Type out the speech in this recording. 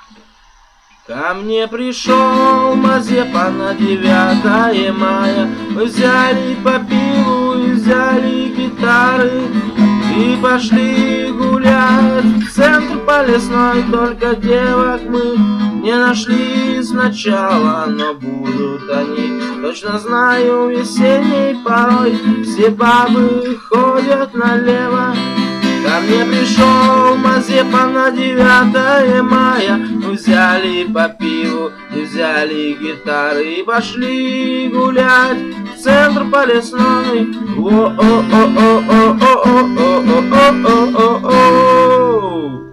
Ко мне пришел Мазепа на 9 мая. Мы взяли по пиву и взяли гитары и пошли гулять в центр по Лесной. Только девок мы не нашли сначала, но будут они, точно знаю, весенней порой. Все бабы ходят налево. Ко мне пришел Мазепа на 9 мая. Мы взяли по пиву и взяли гитары и пошли гулять в центр по Лесной. О-о-о-о-о-о-о-о-о-о-о-о-о.